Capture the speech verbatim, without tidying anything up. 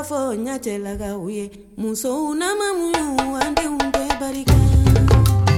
fɔ ɲa cɛlakaw ye musow na ma muɲu an denw bɛɛ barika